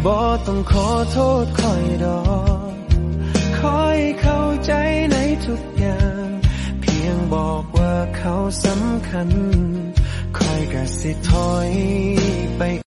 บ่ต้องขอโทษคอยดอกคอยเข้าใจในทุกอย่างเพียงบอกว่าเขาสำคัญคอยก็สิถอยไป